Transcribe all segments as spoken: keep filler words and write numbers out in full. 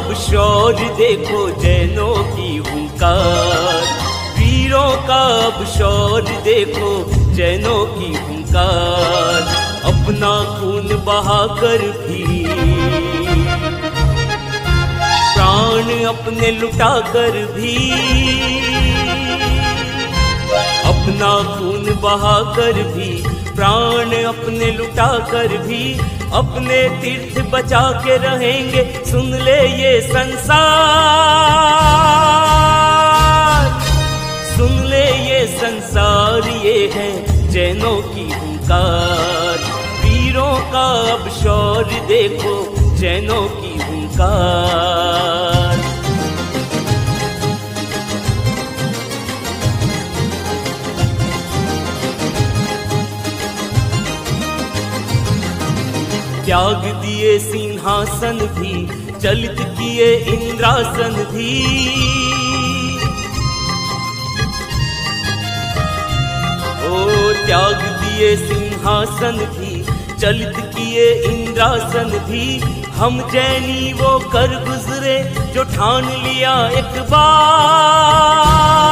अब शौर्य देखो जैनों की हुंकार, वीरों का अब शौर्य देखो जैनों की हुंकार। अपना खून बहाकर भी, प्राण अपने लुटाकर भी, अपना खून बहाकर भी, प्राण अपने लुटाकर भी, अपने तीर्थ बचा के रहेंगे। सुन ले ये संसार, सुन ले ये संसार, ये है जैनों की हुंकार। वीरों का अब शौर्य देखो जैनों की हुंकार। त्याग दिए सिंहासन भी, चलित किए इंद्रासन भी, ओ त्याग दिए सिंहासन भी, चलित किए इंद्रासन भी। हम जैनी वो कर गुजरे जो ठान लिया एक बार,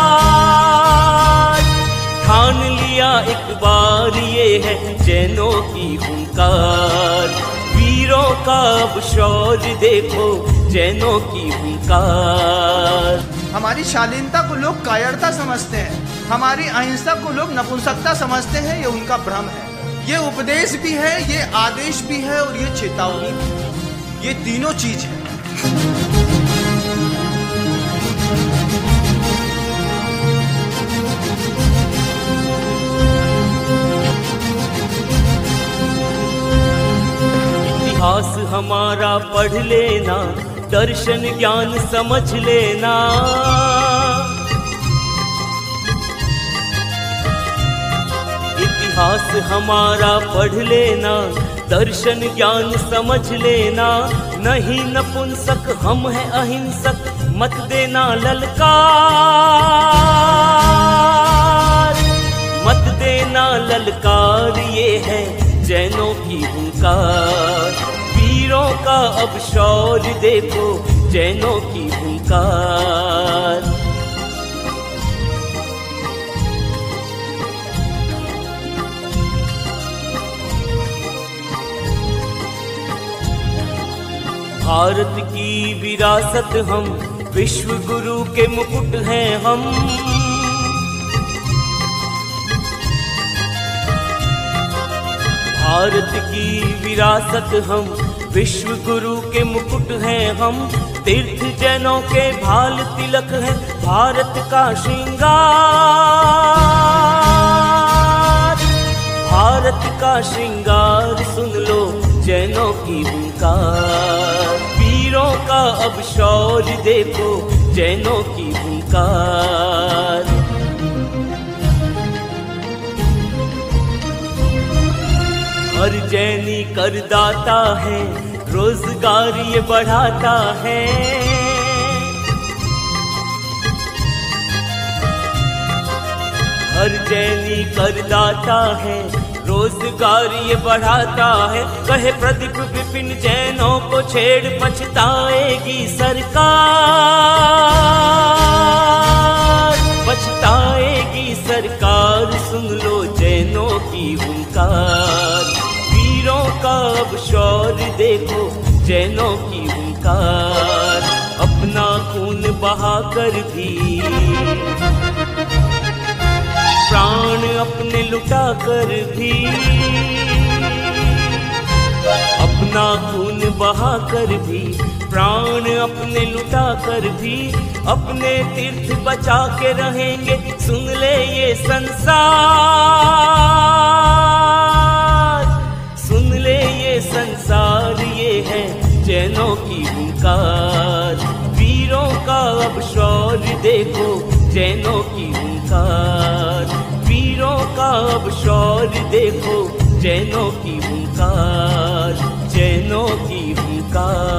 ठान लिया एक बार, ये है जैनों की हुंकार। वीरों का अब शौर्य देखो जैनों की हुंकार। हमारी शालीनता को लोग कायरता समझते हैं, हमारी अहिंसा को लोग नपुंसकता समझते हैं, ये उनका भ्रम है। ये उपदेश भी है, ये आदेश भी है और ये चेतावनी भी है। ये तीनों चीज है। इतिहास हमारा पढ़ लेना, दर्शन ज्ञान समझ लेना। इतिहास हमारा पढ़ लेना, दर्शन ज्ञान समझ लेना। नहीं नपुंसक हम हैं अहिंसक, मत देना ललकार, मत देना ललकार, ये है जैनों की हुंकार। वीरों का अब शौर्य देखो जैनों की हुंकार। भारत की विरासत हम, विश्व गुरु के मुकुट हैं हम। भारत की विरासत हम, विश्व गुरु के मुकुट हैं हम। तीर्थ जैनों के भाल तिलक है भारत का श्रृंगार, भारत का श्रृंगार। सुन लो जैनों की हुंकार। वीरों का अब शौर्य देखो जैनों की हुंकार। हर जैनी करदाता है, रोजगार ये बढ़ाता है। हर जैनी करदाता है, रोजगार ये बढ़ाता है। कहे प्रदीप विपिन जैनों को छेड़ पछताएगी सरकार, पछताएगी सरकार। सुन लो जैनों की हुंकार। वीरों का अब शौर्य देखो जैनों की हुंकार। अपना खून बहाकर भी, प्राण अपने लुटाकर भी, अपना खून बहाकर भी, प्राण अपने लुटाकर भी, अपने तीर्थ बचा के रहेंगे। सुन ले ये संसार, सुन ले ये संसार, ये है जैनों की हुंकार। वीरों का अब शौर्य देखो जैनों की हुंकार। वीरों का अब शौर्य देखो जैनों की हुंकार, जैनों की हुंकार।